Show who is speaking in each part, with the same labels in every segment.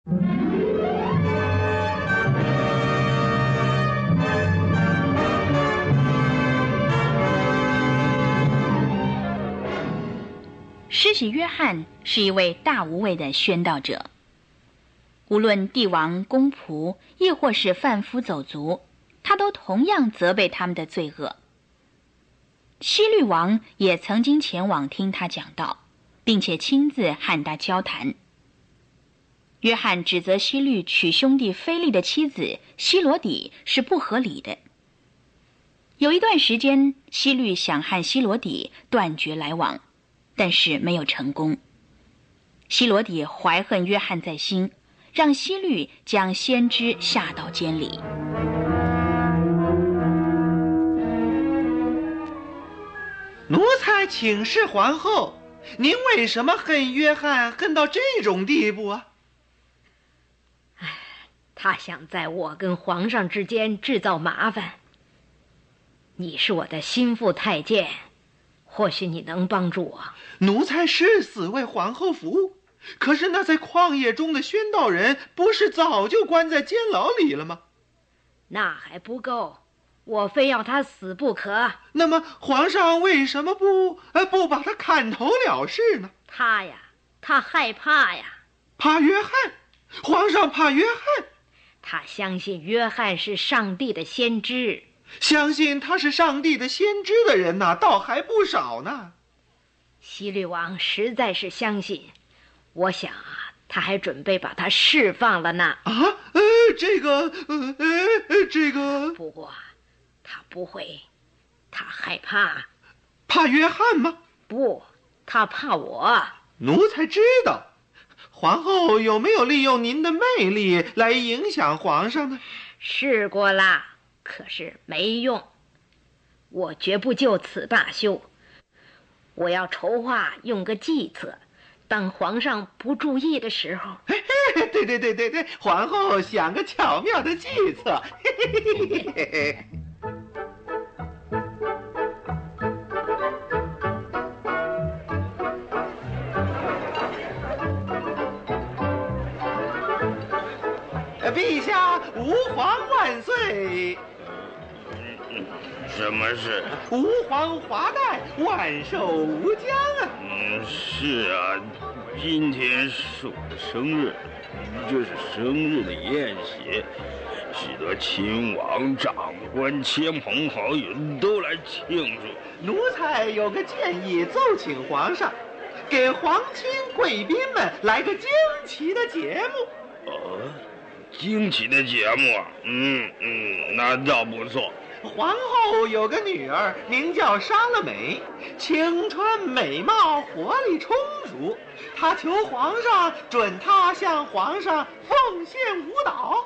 Speaker 1: 施洗约翰是一位大无畏的宣道者，无论帝王、公仆，亦或是贩夫走卒，他都同样责备他们的罪恶。希律王也曾经前往听他讲道，并且亲自和他交谈。约翰指责希律娶兄弟腓力的妻子希罗底是不合理的。有一段时间，希律想和希罗底断绝来往，但是没有成功。希罗底怀恨约翰在心，让希律将先知下到监里。
Speaker 2: 奴才请示皇后，您为什么恨约翰恨到这种地步啊？
Speaker 3: 他想在我跟皇上之间制造麻烦。你是我的心腹太监，或许你能帮助我。
Speaker 2: 奴才誓死为皇后服务，可是那在旷野中的宣道人不是早就关在监牢里了吗？
Speaker 3: 那还不够，我非要他死不可。
Speaker 2: 那么皇上为什么不把他砍头了事呢？
Speaker 3: 他害怕呀。
Speaker 2: 怕约翰？皇上怕约翰？
Speaker 3: 他相信约翰是上帝的先知。
Speaker 2: 相信他是上帝的先知的人呐，倒还不少呢。
Speaker 3: 希律王实在是相信，我想他还准备把他释放了呢。
Speaker 2: 这个……
Speaker 3: 不过他不会，他害怕。
Speaker 2: 怕约翰吗？
Speaker 3: 不，他怕我。
Speaker 2: 奴才知道。皇后有没有利用您的魅力来影响皇上呢？
Speaker 3: 试过啦，可是没用。我绝不就此罢休。我要筹划用个计策，当皇上不注意的时候。
Speaker 2: 对，皇后想个巧妙的计策。陛下，吾皇万岁！
Speaker 4: 什么事？
Speaker 2: 吾皇华代，万寿无疆啊！
Speaker 4: 是啊，今天是我的生日，这是生日的宴席，许多亲王、长官、亲朋好友都来庆祝。
Speaker 2: 奴才有个建议，奏请皇上，给皇亲贵宾们来个惊奇的节目。
Speaker 4: 惊奇的节目啊，那倒不错。
Speaker 2: 皇后有个女儿，名叫莎乐美，青春美貌，活力充足。她求皇上准她向皇上奉献舞蹈。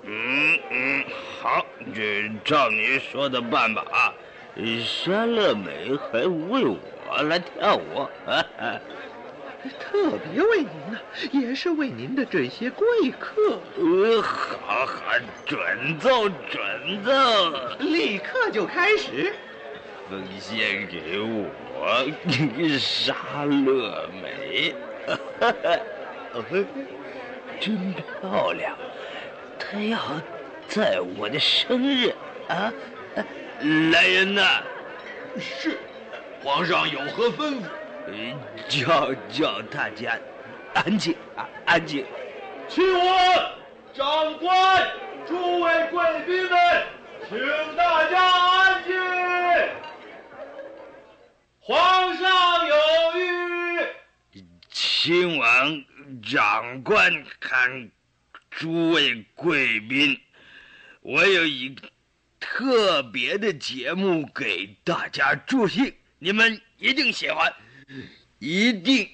Speaker 4: 好，这照你说的办吧。莎乐美还为我来跳舞。
Speaker 2: 特别为您呢，也是为您的这些贵客。
Speaker 4: 好，准奏，
Speaker 2: 立刻就开始。
Speaker 4: 奉献给我，莎乐美。真漂亮，她要在我的生日啊！来人呐！
Speaker 5: 是，皇上有何吩咐？
Speaker 4: 叫大家安静啊，安静！
Speaker 5: 亲王、长官、诸位贵宾们，请大家安静。皇上有谕。
Speaker 4: 亲王、长官看诸位贵宾，我有一个特别的节目给大家助兴，你们一定喜欢。一定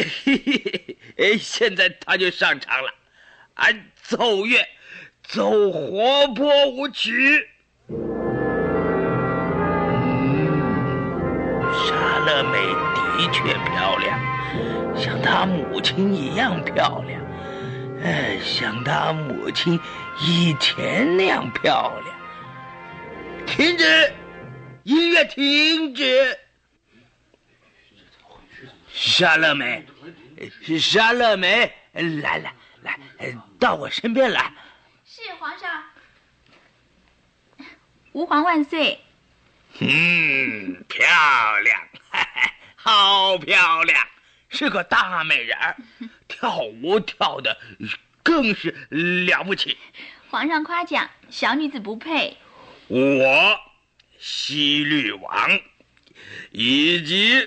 Speaker 4: 现在他就上场了，奏乐，奏活泼舞曲。莎乐美的确漂亮，像她母亲一样漂亮，像她母亲以前那样漂亮。停止，音乐停止。莎乐美，来来，到我身边来。
Speaker 1: 是皇上。吾皇万岁。
Speaker 4: 漂亮，好漂亮，是个大美人儿，跳舞跳得更是了不起。
Speaker 1: 皇上夸奖，小女子不配。
Speaker 4: 我西律王以及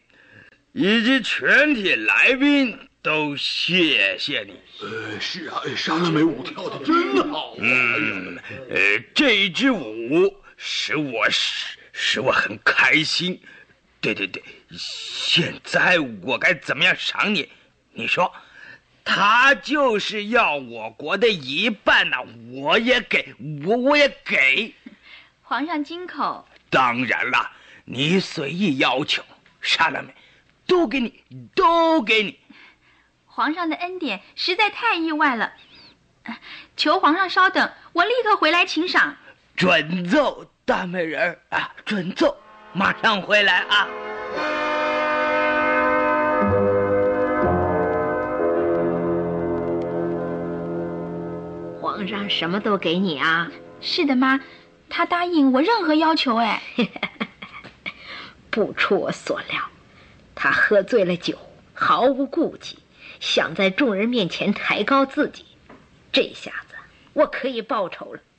Speaker 4: 全体来宾都谢谢你。
Speaker 5: 是啊，莎乐美舞跳得真好啊！
Speaker 4: 这一支舞使我很开心。对，现在我该怎么样赏你？你说，他就是要我国的一半呢，我也给。
Speaker 1: 皇上金口。
Speaker 4: 当然了，你随意要求，莎乐美，都给你。
Speaker 1: 皇上的恩典实在太意外了，求皇上稍等，我立刻回来请赏。
Speaker 4: 准奏，大美人啊，准奏，马上回来啊。
Speaker 3: 皇上什么都给你啊？
Speaker 1: 是的，妈，他答应我任何要求。哎，
Speaker 3: 不出我所料，他喝醉了酒，毫无顾忌，想在众人面前抬高自己。这下子我可以报仇了。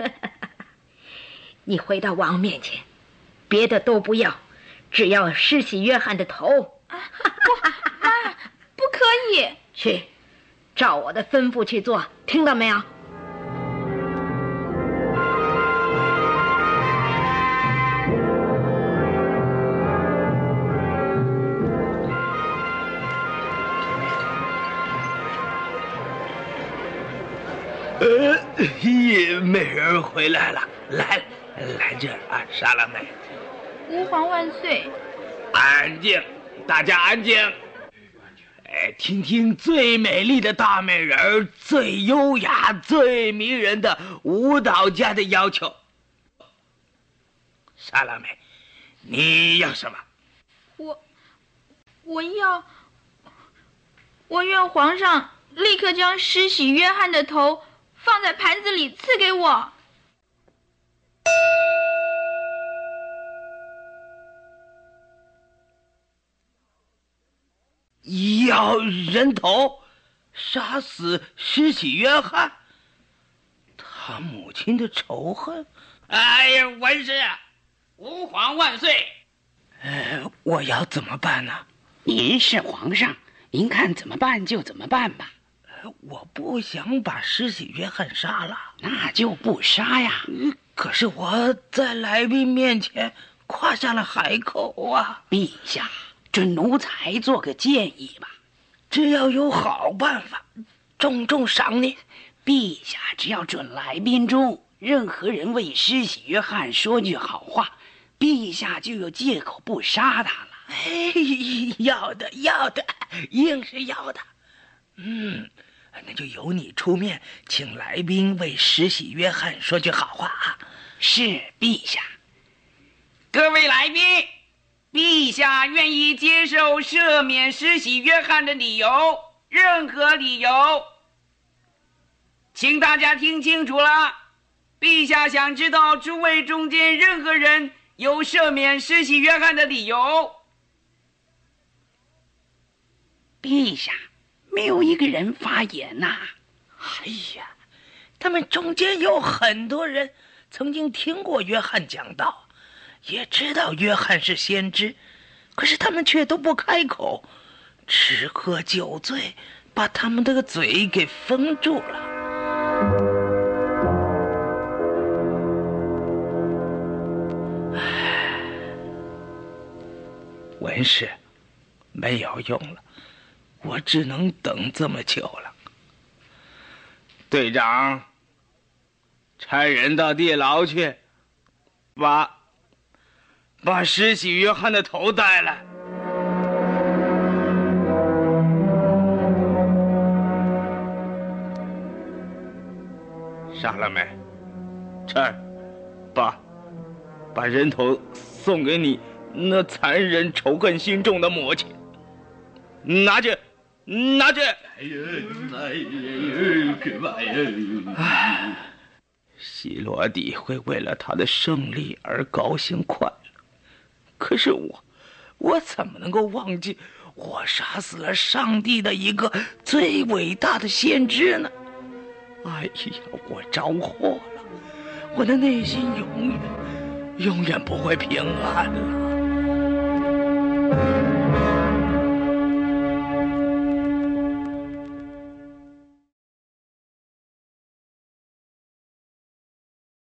Speaker 3: 你回到王面前，别的都不要，只要施洗约翰的头。
Speaker 1: 妈，不可以。
Speaker 3: 去，照我的吩咐去做，听到没有？
Speaker 4: 美人回来了，来这儿啊，莎乐美。
Speaker 1: 吾皇万岁。
Speaker 4: 安静，大家安静。听听最美丽的大美人，最优雅、最迷人的舞蹈家的要求。莎乐美，你要什么？
Speaker 1: 我愿皇上立刻将施洗约翰的头放在盘子里赐给我。
Speaker 4: 要人头杀死施洗约翰，他母亲的仇恨。
Speaker 6: 哎呀，文师，吾皇万岁！
Speaker 4: 我要怎么办呢？
Speaker 7: 您是皇上，您看怎么办就怎么办吧。
Speaker 4: 我不想把施洗约翰杀了。
Speaker 7: 那就不杀呀。
Speaker 4: 可是我在来宾面前夸下了海口啊。
Speaker 7: 陛下，准奴才做个建议吧。
Speaker 4: 只要有好办法，重重赏你。
Speaker 7: 陛下只要准来宾中任何人为施洗约翰说句好话，陛下就有借口不杀他了。
Speaker 4: 要的，硬是要的。那就由你出面，请来宾为施洗约翰说句好话啊。
Speaker 7: 是，陛下。各位来宾，陛下愿意接受赦免施洗约翰的理由，任何理由。请大家听清楚了，陛下想知道诸位中间任何人有赦免施洗约翰的理由。陛下，没有一个人发言呐。
Speaker 4: 哎呀，他们中间有很多人曾经听过约翰讲道，也知道约翰是先知，可是他们却都不开口，吃喝酒醉，把他们的嘴给封住了。文士，没有用了，我只能等这么久了。队长，差人到地牢去，把施洗约翰的头带来。莎乐美，这儿，把人头送给你那残忍仇恨心重的母亲。拿去， 拿去。希罗底会为了他的胜利而高兴快乐，可是我怎么能够忘记我杀死了上帝的一个最伟大的先知呢？哎呀，我着火了，我的内心永远不会平安了。